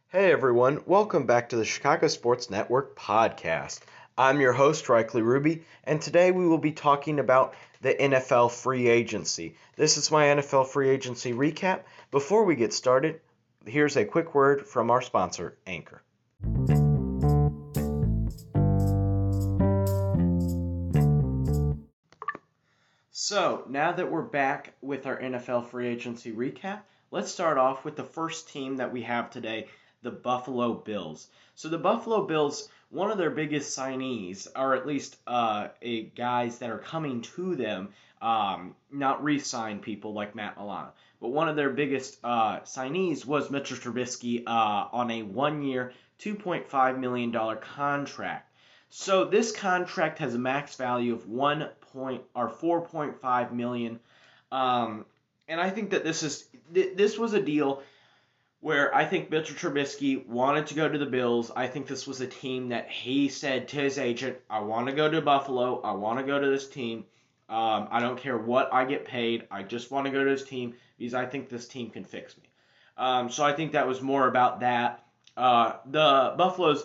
Hey everyone, welcome back to the Chicago Sports Network podcast. I'm your host, Reikley Ruby, and today we will be talking about the NFL free agency. This is my NFL free agency recap. Before we get started, here's a quick word from our sponsor, Anchor. So, now that we're back with our NFL free agency recap, let's start off with the first team that we have today, the Buffalo Bills. So, the Buffalo Bills, one of their biggest signees, or at least guys that are coming to them, not re-signed people like Matt Milano, but one of their biggest signees was Mitchell Trubisky on a one-year, $2.5 million contract. So this contract has a max value of 4.5 million, and I think that this was a deal where I think Mitchell Trubisky wanted to go to the Bills. I think this was a team that he said to his agent, "I want to go to Buffalo. I want to go to this team. I don't care what I get paid. I just want to go to this team because I think this team can fix me." So I think that was more about that. The Buffalo's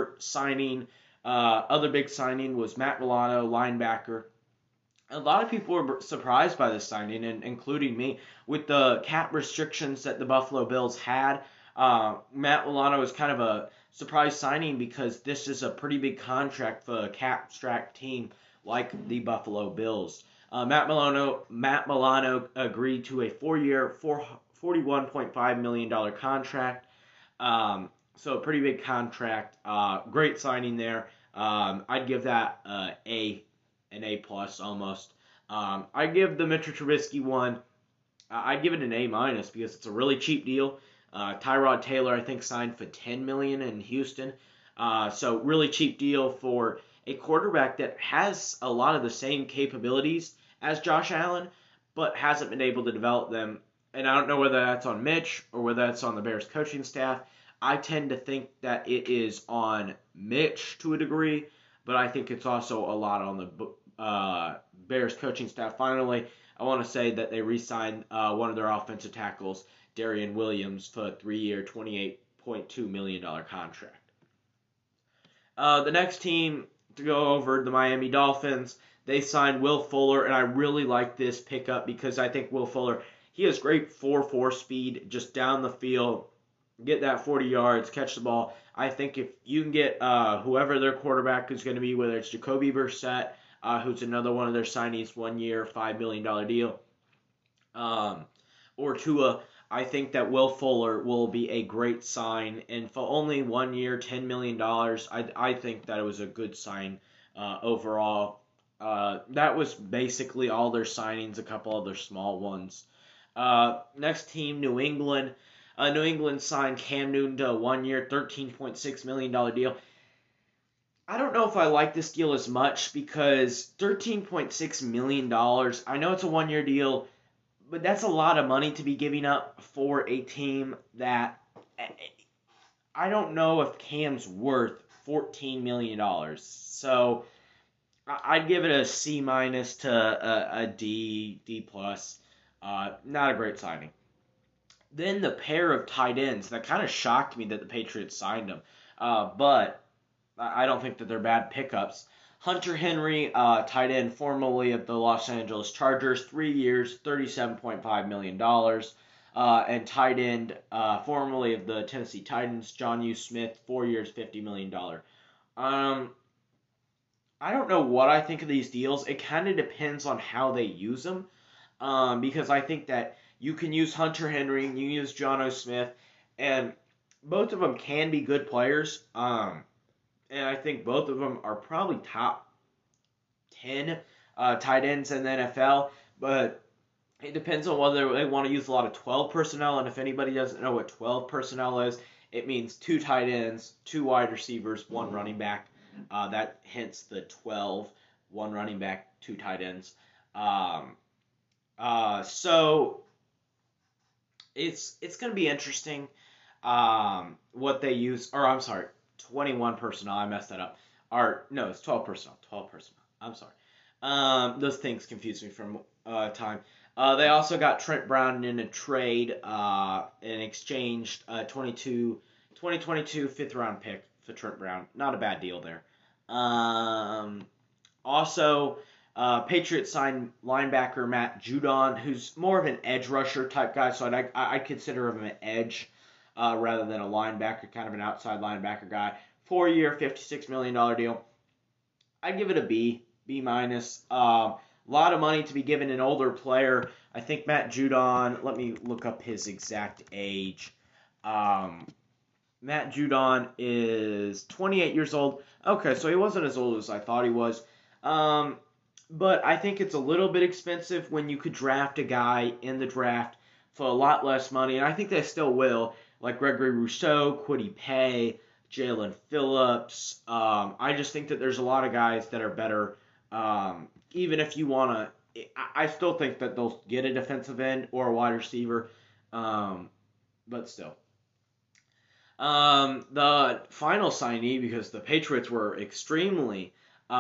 other big signing was Matt Milano, linebacker. A lot of people were surprised by this signing, and including me, with the cap restrictions that the Buffalo Bills had. Matt Milano was kind of a surprise signing because this is a pretty big contract for a cap-strapped team like the Buffalo Bills. Matt Milano agreed to a 4-year, $41.5 million contract. So a pretty big contract. Great signing there. I'd give that an A plus almost. I'd give the Mitchell Trubisky one. I'd give it an A minus because it's a really cheap deal. Tyrod Taylor I think signed for $10 million in Houston. So really cheap deal for a quarterback that has a lot of the same capabilities as Josh Allen, but hasn't been able to develop them. And I don't know whether that's on Mitch or whether that's on the Bears coaching staff. I tend to think that it is on Mitch to a degree, but I think it's also a lot on the Bears coaching staff. Finally, I want to say that they re-signed one of their offensive tackles, Darian Williams, for a 3-year, $28.2 million contract. The next team to go over, the Miami Dolphins, they signed Will Fuller, and I really like this pickup because I think Will Fuller, he has great 4.4 speed just down the field. Get that 40 yards, catch the ball. I think if you can get whoever their quarterback is going to be, whether it's Jacoby Brissett, who's another one of their signees, 1 year, $5 million deal, or Tua, I think that Will Fuller will be a great sign. And for only 1 year, $10 million, I think that it was a good sign overall. That was basically all their signings, a couple other small ones. Next team, New England. New England signed Cam Newton to a 1 year, $13.6 million deal. I don't know if I like this deal as much because $13.6 million, I know it's a 1 year deal, but that's a lot of money to be giving up for a team that I don't know if Cam's worth $14 million. So I'd give it a C minus to a D plus. Not a great signing. Then the pair of tight ends, that kind of shocked me that the Patriots signed them. But I don't think that they're bad pickups. Hunter Henry, tight end formerly of the Los Angeles Chargers, 3 years, $37.5 million. And tight end formerly of the Tennessee Titans, Jonnu Smith, 4 years, $50 million. I don't know what I think of these deals. It kind of depends on how they use them. Because I think that you can use Hunter Henry, you can use Jonnu Smith, and both of them can be good players. And I think both of them are probably top 10 tight ends in the NFL. But it depends on whether they want to use a lot of 12 personnel. And if anybody doesn't know what 12 personnel is, it means 2 tight ends, 2 wide receivers, 1 running back. That hence the 12, 1 running back, 2 tight ends. So it's going to be interesting what they use. Or I'm sorry, 21 personnel. I messed that up. No, it's 12 personnel. 12 personnel. I'm sorry. Those things confuse me from time. They also got Trent Brown in a trade and exchanged 22 2022 fifth-round pick for Trent Brown. Not a bad deal there. Also, Patriots signed linebacker Matt Judon, who's more of an edge rusher type guy, so I'd consider him an edge rather than a linebacker, kind of an outside linebacker guy. 4-year, $56 million deal. I'd give it a B, B minus. A lot of money to be given an older player. I think Matt Judon, let me look up his exact age. Matt Judon is 28 years old. Okay, so he wasn't as old as I thought he was. But I think it's a little bit expensive when you could draft a guy in the draft for a lot less money, and I think they still will, like Gregory Rousseau, Kwity Paye, Jalen Phillips. I just think that there's a lot of guys that are better. Even if you want to, I still think that they'll get a defensive end or a wide receiver, but still. The final signee, because the Patriots were extremely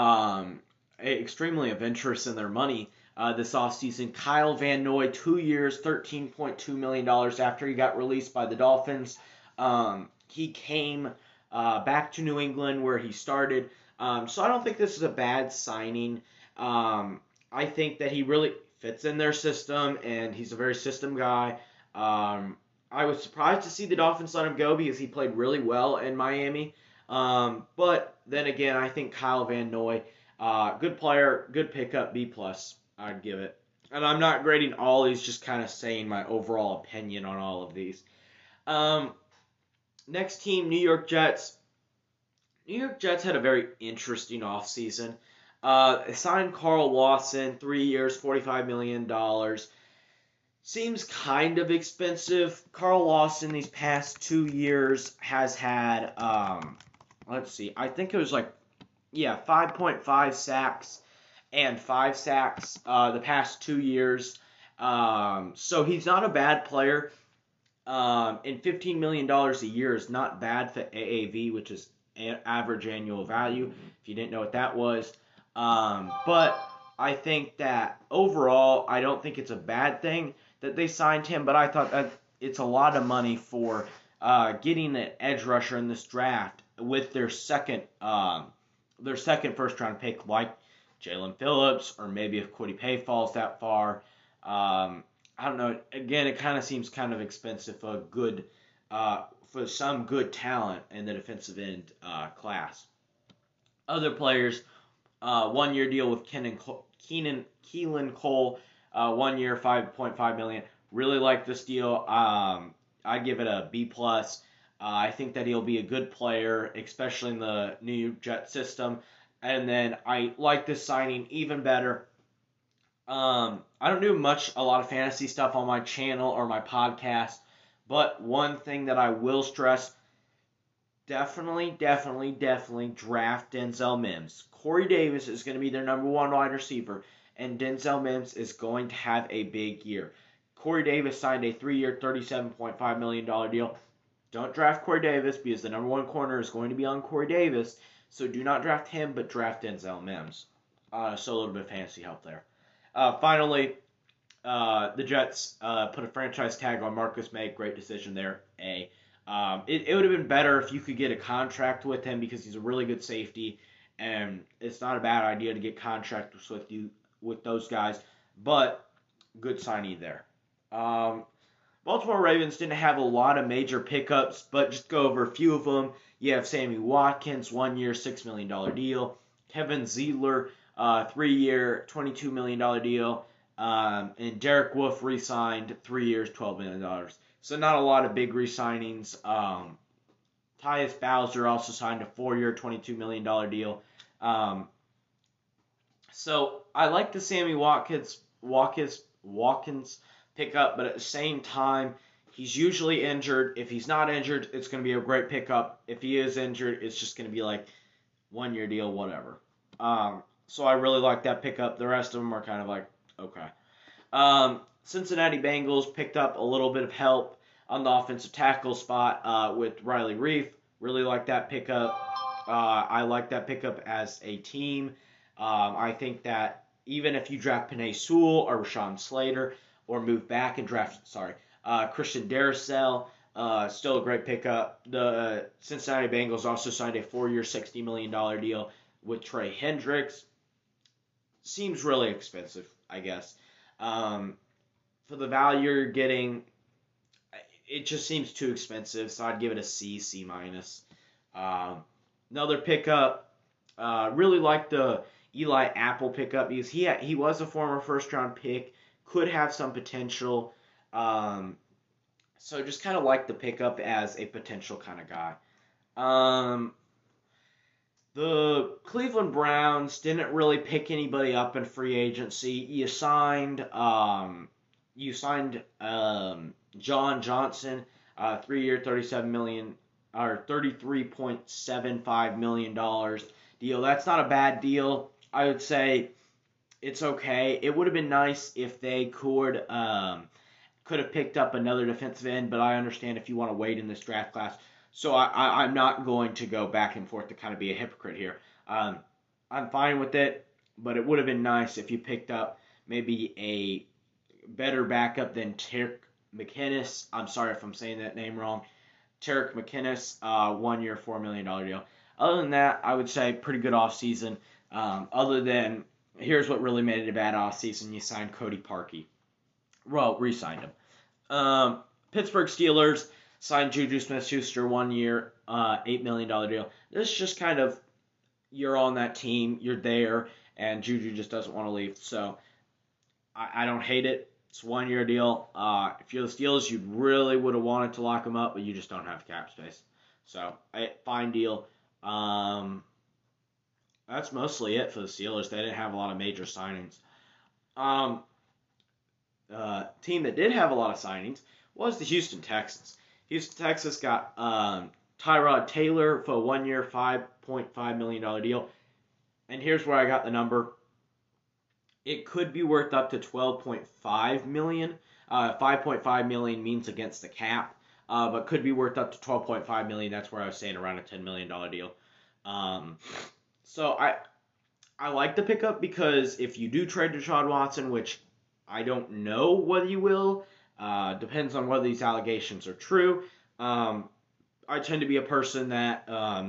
of interest in their money this offseason. Kyle Van Noy, 2 years, $13.2 million after he got released by the Dolphins. He came back to New England where he started. So I don't think this is a bad signing. I think that he really fits in their system, and he's a very system guy. I was surprised to see the Dolphins let him go because he played really well in Miami. But then again, I think Kyle Van Noy, good player, good pickup, B+, I'd give it. And I'm not grading all these, just kind of saying my overall opinion on all of these. Next team, New York Jets. New York Jets had a very interesting offseason. Signed Carl Lawson, 3 years, $45 million. Seems kind of expensive. Carl Lawson these past 2 years has had, let's see, I think it was 5.5 sacks and 5 sacks the past 2 years. So he's not a bad player. And $15 million a year is not bad for AAV, which is average annual value, if you didn't know what that was. But I think that overall, I don't think it's a bad thing that they signed him, but I thought that it's a lot of money for getting an edge rusher in this draft with their second first-round pick, like Jalen Phillips, or maybe if Kwity Paye falls that far. I don't know. Again, it kind of seems kind of expensive for for some good talent in the defensive end class. Other players, 1-year deal with Keelan Cole, 1 year, $5.5 million. Really like this deal. I give it a B+. I think that he'll be a good player, especially in the new Jet system. And then I like this signing even better. I don't do a lot of fantasy stuff on my channel or my podcast, but one thing that I will stress, definitely draft Denzel Mims. Corey Davis is going to be their number 1 wide receiver, and Denzel Mims is going to have a big year. Corey Davis signed a 3-year, $37.5 million deal. Don't draft Corey Davis because the number 1 corner is going to be on Corey Davis, so do not draft him, but draft Denzel Mims. So a little bit of fantasy help there. Finally, the Jets put a franchise tag on Marcus May. Great decision there. It would have been better if you could get a contract with him because he's a really good safety, and it's not a bad idea to get contracts with those guys, but good signing there. Baltimore Ravens didn't have a lot of major pickups, but just go over a few of them. You have Sammy Watkins, 1 year, $6 million deal. Kevin Zeitler, 3-year, $22 million deal. And Derek Wolfe re-signed 3 years, $12 million. So not a lot of big re-signings. Tyus Bowser also signed a 4-year, $22 million deal. So I like the Sammy Watkins pickup, but at the same time, he's usually injured. If he's not injured, it's going to be a great pickup. If he is injured, it's just going to be 1-year deal, whatever. So I really like that pickup. The rest of them are kind of okay. Cincinnati Bengals picked up a little bit of help on the offensive tackle spot with Riley Reiff. Really like that pickup. I like that pickup as a team. I think that even if you draft Penei Sewell or Rashawn Slater, or move back and draft, Christian Darrisaw, Still a great pickup. The Cincinnati Bengals also signed a 4-year, $60 million deal with Trey Hendricks. Seems really expensive, I guess. For the value you're getting, it just seems too expensive, so I'd give it a C, C minus. Another pickup, really like the Eli Apple pickup because he was a former first round pick, could have some potential. So just kind of like the pickup as a potential kind of guy. The Cleveland Browns didn't really pick anybody up in free agency. John Johnson, 3-year, $33.75 million deal. That's not a bad deal. I would say it's okay. It would have been nice if they could have picked up another defensive end, but I understand if you want to wait in this draft class. So I'm not going to go back and forth to kind of be a hypocrite here. I'm fine with it, but it would have been nice if you picked up maybe a better backup than Tarek McInnes. I'm sorry if I'm saying that name wrong. Tarek McInnes, 1-year, $4 million deal. Other than that, I would say pretty good offseason. Other than, here's what really made it a bad offseason. You signed Cody Parkey. Well, re-signed him. Pittsburgh Steelers signed Juju Smith-Schuster, 1-year, $8 million deal. This is just kind of, you're on that team, you're there, and Juju just doesn't want to leave. So I don't hate it. It's a 1-year deal. If you're the Steelers, you really would have wanted to lock him up, but you just don't have cap space. So, fine deal. That's mostly it for the Steelers. They didn't have a lot of major signings. Team that did have a lot of signings was the Houston Texans. Houston Texans got Tyrod Taylor for a 1-year, $5.5 million deal. And here's where I got the number. It could be worth up to $12.5 million. $5.5 million means against the cap, but could be worth up to $12.5 million. That's where I was saying around a $10 million deal. So I like the pickup because if you do trade Deshaun Watson, which I don't know whether you will, depends on whether these allegations are true. I tend to be a person that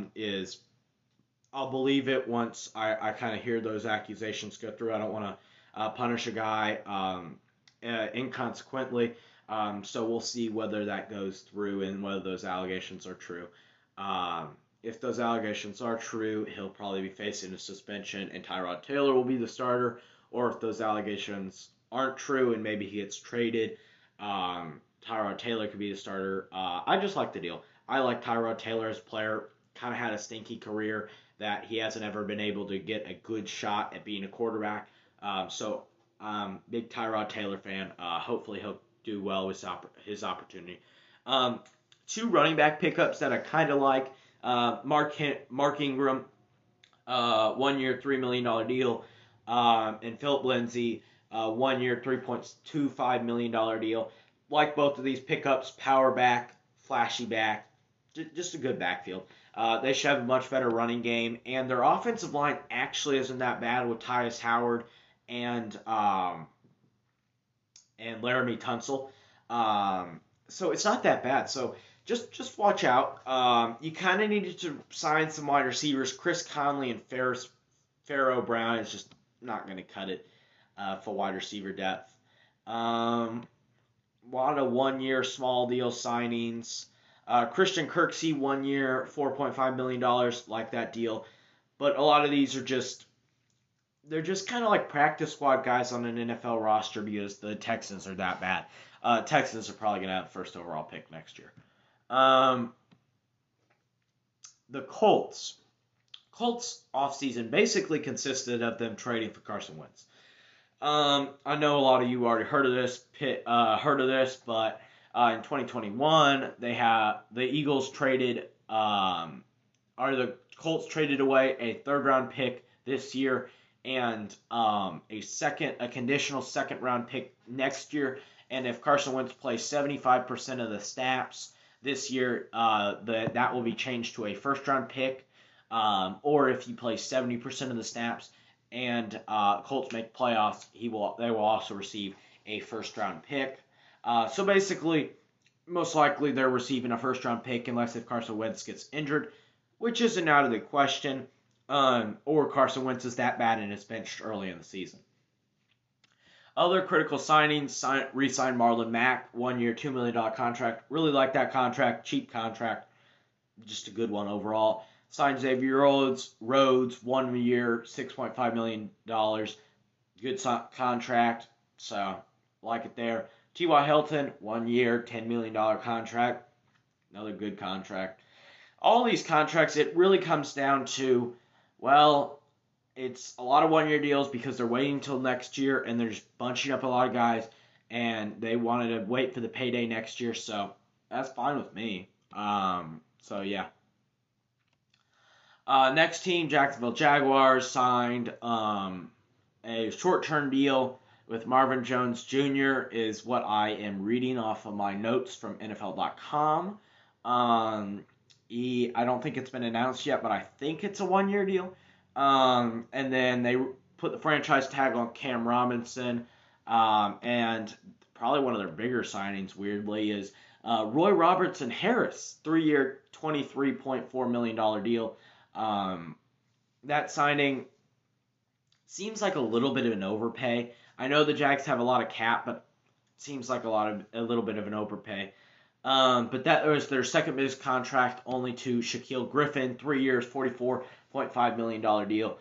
I'll believe it once I kind of hear those accusations go through. I don't want to punish a guy inconsequently. So we'll see whether that goes through and whether those allegations are true. If those allegations are true, he'll probably be facing a suspension and Tyrod Taylor will be the starter. Or if those allegations aren't true and maybe he gets traded, Tyrod Taylor could be the starter. I just like the deal. I like Tyrod Taylor as a player. Kind of had a stinky career that he hasn't ever been able to get a good shot at being a quarterback. So big Tyrod Taylor fan. Hopefully he'll do well with his opportunity. 2 running back pickups that I kind of like. Mark Ingram, 1-year, $3 million deal. And Philip Lindsay, 1-year, $3.25 million deal. Like both of these pickups, power back, flashy back, just a good backfield. They should have a much better running game, and their offensive line actually isn't that bad with Tyus Howard and Laramie Tunsil. So it's not that bad. So just watch out. You kind of needed to sign some wide receivers. Chris Conley and Pharaoh Brown is just not going to cut it for wide receiver depth. A lot of 1-year small deal signings. Christian Kirksey, 1-year, $4.5 million, like that deal. But a lot of these are they're just kind of like practice squad guys on an NFL roster because the Texans are that bad. Texans are probably going to have the first overall pick next year. The Colts. Colts offseason basically consisted of them trading for Carson Wentz. I know a lot of you already heard of this, but in 2021 the Eagles traded, the Colts traded away a 3rd-round pick this year and a conditional 2nd-round pick next year. And if Carson Wentz plays 75% of the snaps this year, that will be changed to a 1st-round pick. Or if he plays 70% of the snaps and Colts make playoffs, they will also receive a 1st-round pick. So basically, most likely they're receiving a first-round pick unless if Carson Wentz gets injured, which isn't out of the question, or Carson Wentz is that bad and is benched early in the season. Other critical signings, re-signed Marlon Mack, 1 year, $2 million contract. Really like that contract, cheap contract, just a good one overall. Signed Xavier Rhodes, 1 year, $6.5 million. Good contract, so like it there. T.Y. Hilton, 1 year, $10 million contract. Another good contract. All these contracts, it really comes down to, well, it's a lot of 1 year deals because they're waiting until next year and they're just bunching up a lot of guys and they wanted to wait for the payday next year, so that's fine with me. So yeah. Next team, Jacksonville Jaguars signed a short-term deal with Marvin Jones Jr. is what I am reading off of my notes from NFL.com. I don't think it's been announced yet, but I think it's a 1 year deal. And then they put the franchise tag on Cam Robinson. And probably one of their bigger signings, weirdly, is Roy Robertson Harris, 3 year, $23.4 million deal. That signing seems like a little bit of an overpay. I know the Jags have a lot of cap, but it seems like a little bit of an overpay. But that was their second biggest contract, only to Shaquille Griffin, 3 years, $44.5 million deal.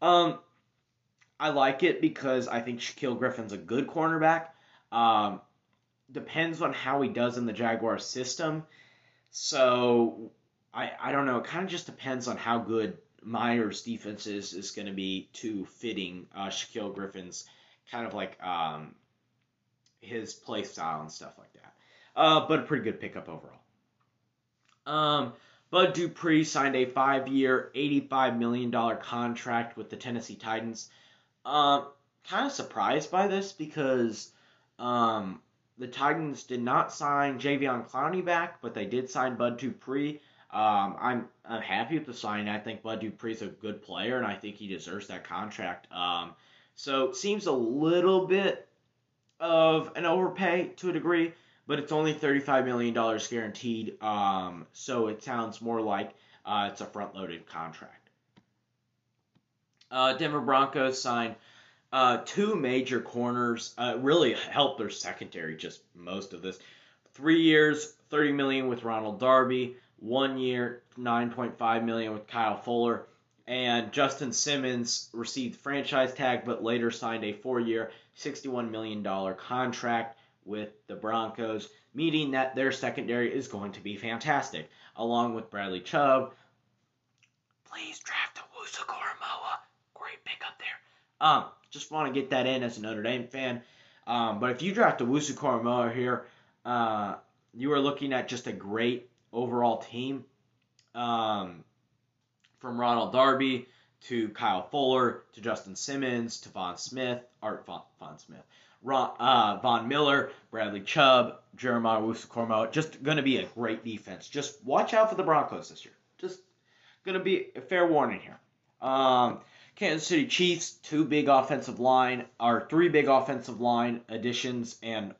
I like it because I think Shaquille Griffin's a good cornerback. Depends on how he does in the Jaguars system. So I don't know. It kind of just depends on how good Myers' defense is going to be to fitting Shaquille Griffin's kind of like his play style and stuff like that. But a pretty good pickup overall. Bud Dupree signed a 5-year, $85 million contract with the Tennessee Titans. Kind of surprised by this because the Titans did not sign Jadeveon Clowney back, but they did sign Bud Dupree. I'm happy with the sign. I think Bud Dupree's a good player, and I think he deserves that contract. So it seems a little bit of an overpay to a degree, but it's only $35 million guaranteed. So it sounds more like it's a front-loaded contract. Denver Broncos signed two major corners. Really helped their secondary, just most of this. 3 years, $30 million with Ronald Darby. 1 year, $9.5 million with Kyle Fuller. And Justin Simmons received franchise tag, but later signed a 4-year, $61 million contract with the Broncos, meaning that their secondary is going to be fantastic, along with Bradley Chubb. Please draft Owusu Koramoah. Great pickup there. Just want to get that in as a Notre Dame fan. But if you draft Owusu Koramoah here, you are looking at just a great overall team. From Ronald Darby to Kyle Fuller to Justin Simmons to Von Miller, Bradley Chubb, Jeremiah Owusu-Koramoah. Just going to be a great defense. Just watch out for the Broncos this year. Just going to be a fair warning here. Kansas City Chiefs, three big offensive line additions and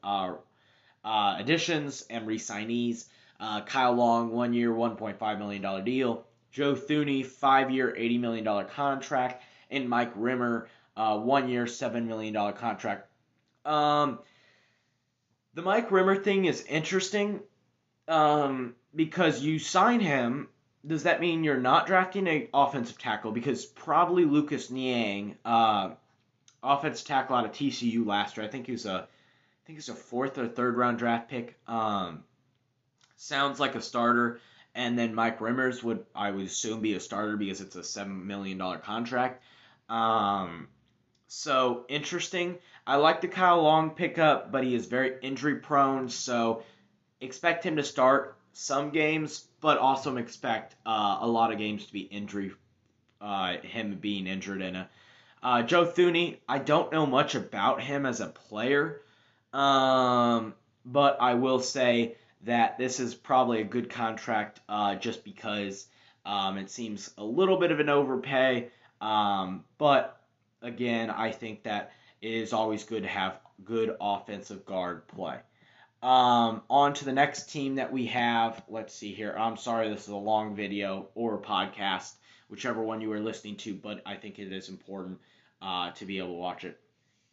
re-signees. Kyle Long, 1 year, $1.5 million deal. Joe Thuney, 5-year, $80 million contract. And Mike Rimmer, 1 year, $7 million contract. The Mike Rimmer thing is interesting because you sign him. Does that mean you're not drafting an offensive tackle? Because probably Lucas Niang, offensive tackle out of TCU last year. I think he's a 4th or 3rd round draft pick. Sounds like a starter. And then Mike Rimmers I would assume, be a starter because it's a $7 million contract. So, interesting. I like the Kyle Long pickup, but he is very injury prone. So, expect him to start some games, but also expect a lot of games to be him being injured in it. Joe Thuney, I don't know much about him as a player, but I will say that this is probably a good contract just because it seems a little bit of an overpay. But again, I think that it is always good to have good offensive guard play. On to the next team that we have. Let's see here. I'm sorry, this is a long video or podcast, whichever one you are listening to, but I think it is important to be able to watch it.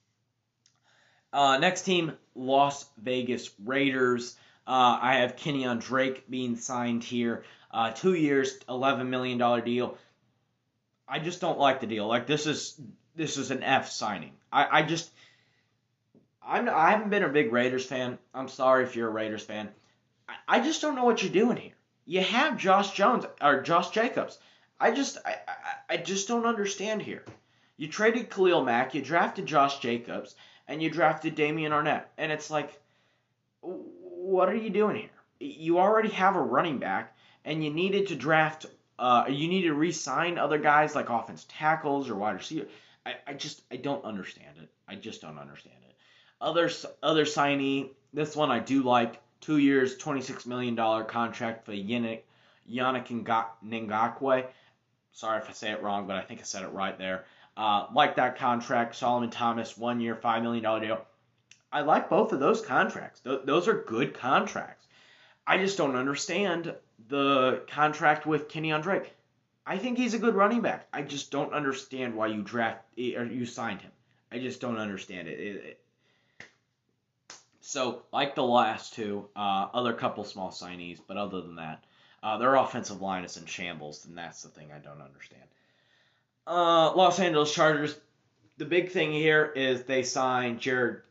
Next team, Las Vegas Raiders. I have Kenyon Drake being signed here. 2 years, $11 million deal. I just don't like the deal. Like, this is an F signing. I haven't been a big Raiders fan. I'm sorry if you're a Raiders fan. I just don't know what you're doing here. You have Josh Jacobs. I just don't understand here. You traded Khalil Mack, you drafted Josh Jacobs, and you drafted Damian Arnett. And it's like, what are you doing here? You already have a running back, and you needed to you need to re-sign other guys like offensive tackles or wide receiver. I don't understand it. I just don't understand it. Other signee, this one I do like. 2 years, $26 million contract for Yannick Ngakoue. Sorry if I say it wrong, but I think I said it right there. Like that contract. Solomon Thomas, 1 year, $5 million deal. I like both of those contracts. Those are good contracts. I just don't understand the contract with Kenyon Drake. I think he's a good running back. I just don't understand why you signed him. I just don't understand it. So, like the last two, other couple small signees, but other than that, their offensive line is in shambles, and that's the thing I don't understand. Los Angeles Chargers, the big thing here is they signed Jared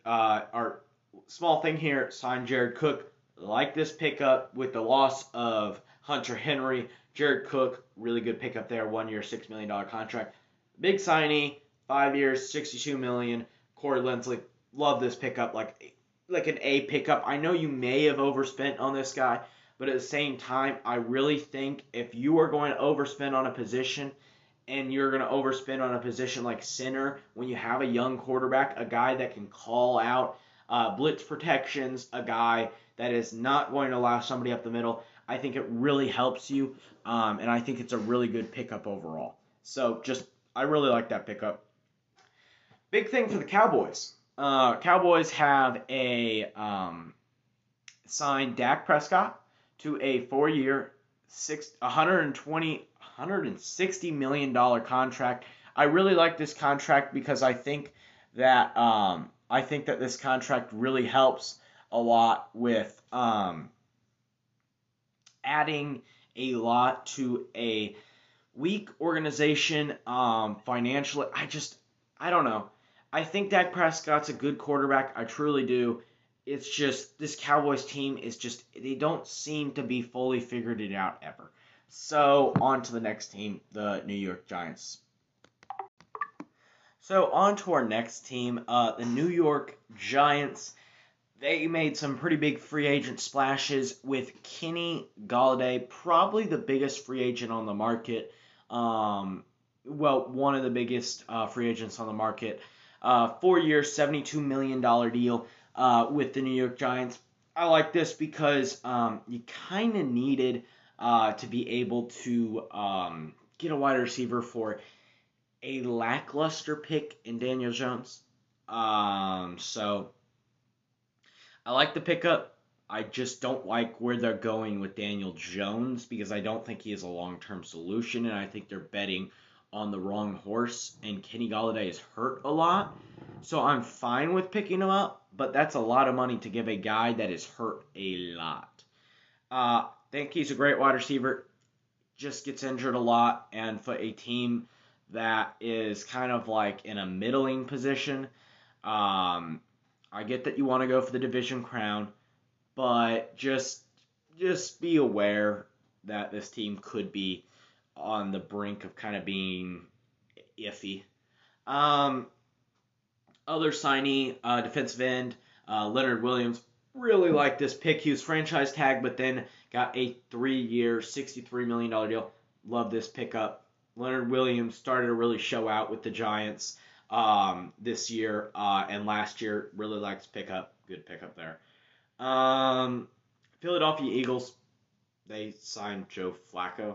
Cook. Like this pickup with the loss of Hunter Henry. Jared Cook, really good pickup there, 1 year, $6 million contract. Big signee, 5 years, $62 million. Corey Linsley, love this pickup, like an A pickup. I know you may have overspent on this guy, but at the same time, I really think if you are going to overspend on a position, and you're going to overspend on a position like center when you have a young quarterback, a guy that can call out blitz protections, a guy that is not going to allow somebody up the middle, I think it really helps you, and I think it's a really good pickup overall. So I really like that pickup. Big thing for the Cowboys. Cowboys have signed Dak Prescott to a 4-year, $160 million contract. I really like this contract because I think that this contract really helps a lot with adding a lot to a weak organization financially. I don't know. I think Dak Prescott's a good quarterback. I truly do. It's just this Cowboys team they don't seem to be fully figured it out ever. So, on to the next team, the New York Giants. So, on to our next team, the New York Giants. They made some pretty big free agent splashes with Kenny Golladay, probably the biggest free agent on the market. One of the biggest free agents on the market. 4 year, $72 million deal with the New York Giants. I like this because you kind of needed to be able to get a wide receiver for a lackluster pick in Daniel Jones. So I like the pickup. I just don't like where they're going with Daniel Jones because I don't think he is a long-term solution, and I think they're betting on the wrong horse, and Kenny Golladay is hurt a lot. So I'm fine with picking him up, but that's a lot of money to give a guy that is hurt a lot. Think he's a great wide receiver, just gets injured a lot, and for a team that is kind of like in a middling position, I get that you want to go for the division crown, but just be aware that this team could be on the brink of kind of being iffy. Other signee, defensive end, Leonard Williams. Really like this pick. He was franchise tag, but then got a 3-year, $63 million deal. Love this pickup. Leonard Williams started to really show out with the Giants this year and last year. Really likes pickup. Good pickup there. Philadelphia Eagles. They signed Joe Flacco.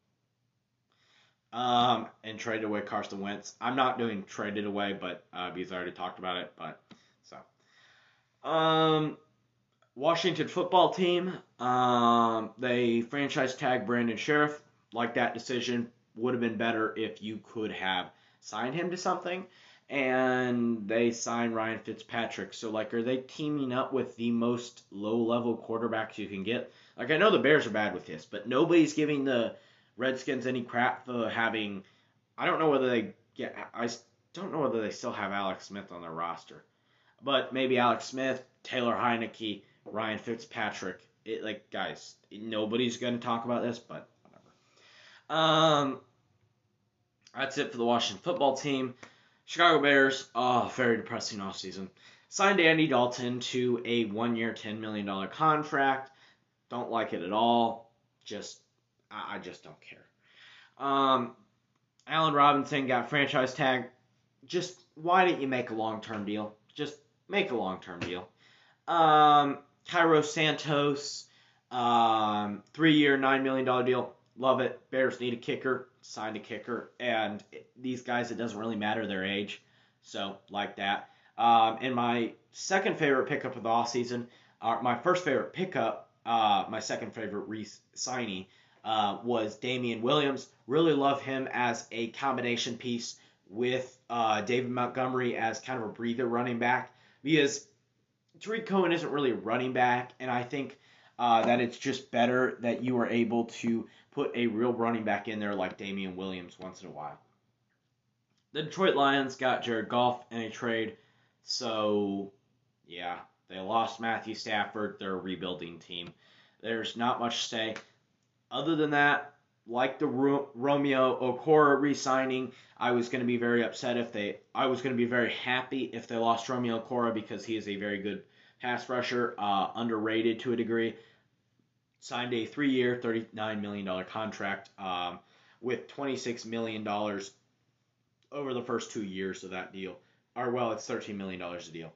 And traded away Carson Wentz. I'm not doing traded away, but because I already talked about it. Washington football team, they franchise tag Brandon Sheriff. Like that decision would have been better if you could have signed him to something. And they signed Ryan Fitzpatrick. So, like, are they teaming up with the most low-level quarterbacks you can get? Like, I know the Bears are bad with this, but nobody's giving the Redskins any crap for having. I don't know whether they get. I don't know whether they still have Alex Smith on their roster, but maybe Alex Smith, Taylor Heineke, Ryan Fitzpatrick. Like, guys, nobody's going to talk about this, but whatever. That's it for the Washington football team. Chicago Bears, very depressing offseason. Signed Andy Dalton to a 1-year, $10 million contract. Don't like it at all. I just don't care. Allen Robinson got franchise tag. Just, why didn't you make a long-term deal? Just make a long-term deal. Cairo Santos, 3-year, $9 million deal. Love it. Bears need a kicker. Signed a kicker. And these guys, it doesn't really matter their age. So, like that. And my second favorite pickup of the offseason, my first favorite pickup, my second favorite re-signee, was Damian Williams. Really love him as a combination piece with David Montgomery as kind of a breather running back. Because Tariq Cohen isn't really a running back, and I think that it's just better that you are able to put a real running back in there like Damian Williams once in a while. The Detroit Lions got Jared Goff in a trade, so yeah, they lost Matthew Stafford. They're a rebuilding team. There's not much to say. Other than that, like the Romeo Okwara re-signing, I was going to be very upset I was going to be very happy if they lost Romeo Okwara because he is a very good pass rusher, underrated to a degree. Signed a 3-year, $39 million contract with $26 million over the first 2 years of that deal. It's $13 million a deal.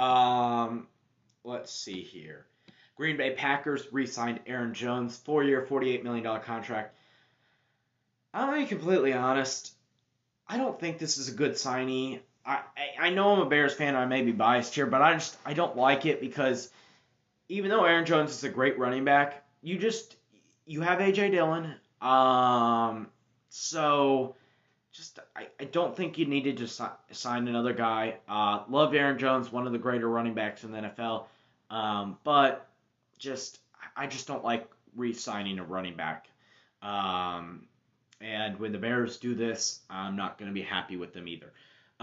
Let's see here. Green Bay Packers re-signed Aaron Jones, 4-year, $48 million contract. I'm going to be completely honest. I don't think this is a good signee. I know I'm a Bears fan. I may be biased here, but I don't like it because even though Aaron Jones is a great running back, you have A.J. Dillon. So I don't think you needed to sign another guy. Love Aaron Jones, one of the greater running backs in the NFL. But I just don't like re-signing a running back. And when the Bears do this, I'm not going to be happy with them either.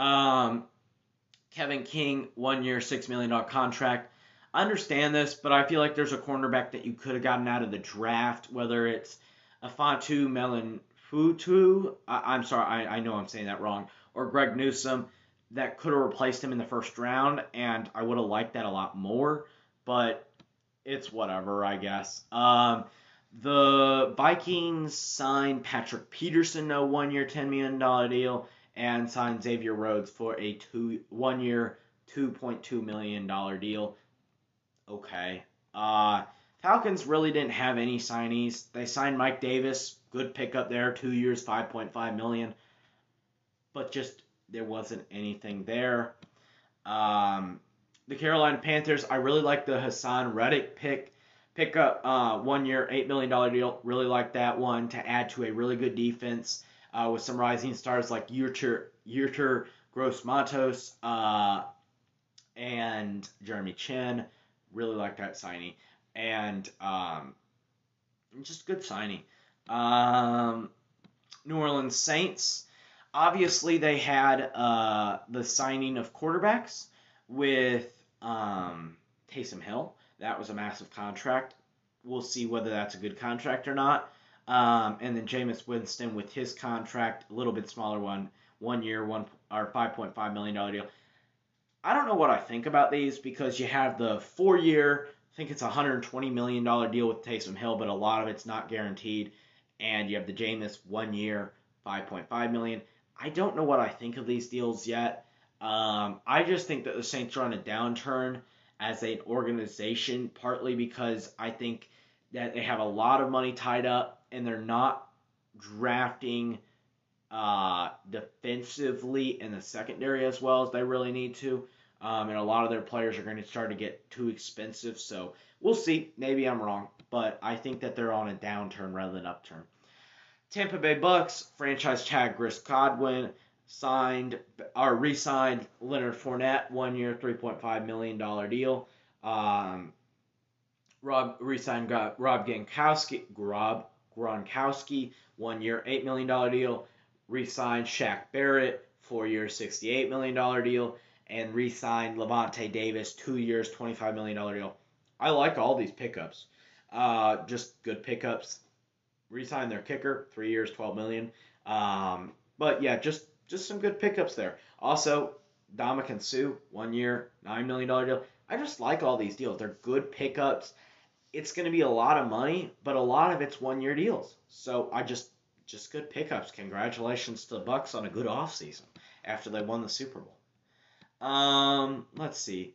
Kevin King, 1-year, $6 million contract. I understand this, but I feel like there's a cornerback that you could have gotten out of the draft, whether it's Afonso Melifonwu, I'm sorry, I know I'm saying that wrong, or Greg Newsome, that could have replaced him in the first round, and I would have liked that a lot more, but it's whatever, I guess. The Vikings signed Patrick Peterson, a 1-year, $10 million deal, and signed Xavier Rhodes for a 1-year, $2.2 million deal. Okay. Falcons really didn't have any signees. They signed Mike Davis, good pickup there, 2 years, $5.5 million, but just there wasn't anything there. The Carolina Panthers, I really like the Hassan Reddick pickup, 1-year, $8 million deal. Really like that one to add to a really good defense with some rising stars like Yetur Gross-Matos and Jeremy Chin. Really like that signing. And just good signing. New Orleans Saints, obviously they had the signing of quarterbacks with Taysom Hill. That was a massive contract. We'll see whether that's a good contract or not. And then Jameis Winston with his contract, a little bit smaller one, 1 year, $5.5 million deal. I don't know what I think about these because you have the 4-year, I think it's a $120 million deal with Taysom Hill, but a lot of it's not guaranteed. And you have the Jameis 1 year, $5.5 million. I don't know what I think of these deals yet. I just think that the Saints are on a downturn as an organization, partly because I think that they have a lot of money tied up and they're not drafting defensively in the secondary as well as they really need to. And a lot of their players are going to start to get too expensive. So We'll see. Maybe I'm wrong, but I think that they're on a downturn rather than upturn. Tampa Bay Bucks franchise tag Chris Godwin, re-signed Leonard Fournette, 1 year, $3.5 million deal. Re-signed Rob Gronkowski, 1 year, $8 million deal. Re-signed Shaq Barrett, 4 years, $68 million deal. And re-signed Lavonte Davis, 2 years, $25 million deal. I like all these pickups. Just good pickups. Re-signed their kicker, 3 years, $12 million. But yeah, just some good pickups there. Also, Ndamukong Suh, 1 year, $9 million deal. I just like all these deals. They're good pickups. It's going to be a lot of money, but a lot of it's 1 year deals. So I just good pickups. Congratulations to the Bucks on a good offseason after they won the Super Bowl. Let's see.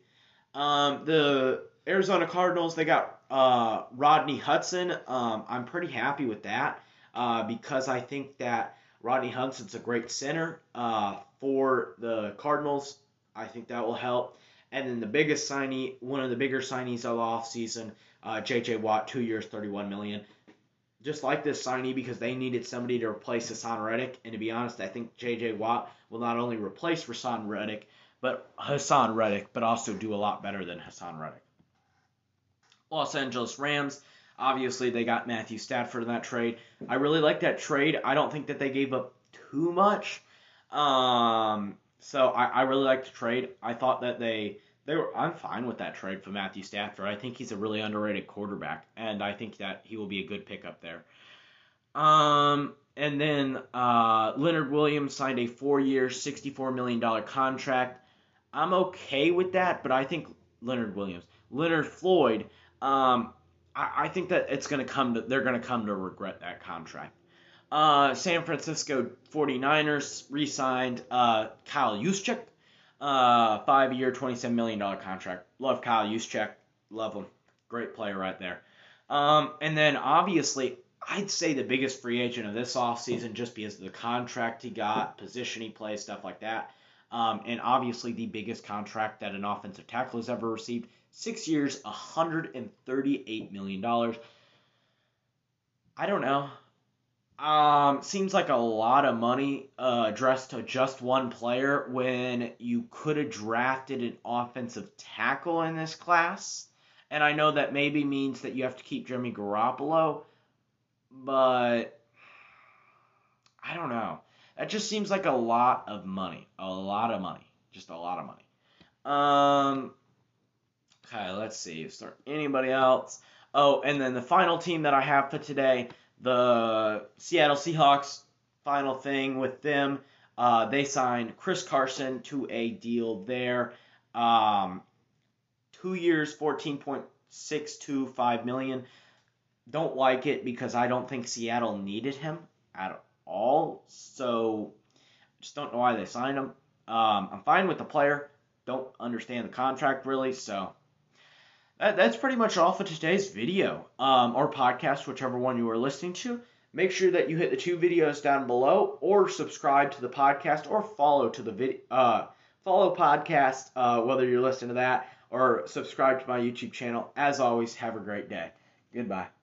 The Arizona Cardinals, they got Rodney Hudson. I'm pretty happy with that because I think that Rodney Hudson's a great center for the Cardinals. I think that will help. And then one of the bigger signees of the offseason, J.J. Watt, 2 years, $31 million. Just like this signee because they needed somebody to replace Hassan Reddick. And to be honest, I think J.J. Watt will not only replace Hassan Reddick, but also do a lot better than Hassan Reddick. Los Angeles Rams, obviously they got Matthew Stafford in that trade. I really like that trade. I don't think that they gave up too much. So I really like the trade. I thought that I'm fine with that trade for Matthew Stafford. I think he's a really underrated quarterback, and I think that he will be a good pickup there. And then Leonard Williams signed a 4-year, $64 million contract. I'm okay with that, but I think Leonard Floyd, I think that they're going to come to regret that contract. San Francisco 49ers re-signed Kyle Juszczyk, 5-year, $27 million contract. Love Kyle Juszczyk. Love him. Great player right there. And then, obviously, I'd say the biggest free agent of this offseason just because of the contract he got, position he plays, stuff like that. And obviously the biggest contract that an offensive tackle has ever received. 6 years, $138 million. I don't know. Seems like a lot of money addressed to just one player when you could have drafted an offensive tackle in this class. And I know that maybe means that you have to keep Jimmy Garoppolo, but I don't know. That just seems like a lot of money. Just a lot of money. Okay, let's see. Is there anybody else? Oh, and then the final team that I have for today, the Seattle Seahawks. Final thing with them, they signed Chris Carson to a deal there. 2 years, $14.625 million. Don't like it because I don't think Seattle needed him at all. So, just don't know why they signed him. I'm fine with the player. Don't understand the contract really. So, that's pretty much all for today's video or podcast, whichever one you are listening to. Make sure that you hit the 2 videos down below, or subscribe to the podcast, or follow podcast whether you're listening to that, or subscribe to my YouTube channel. As always, have a great day. Goodbye.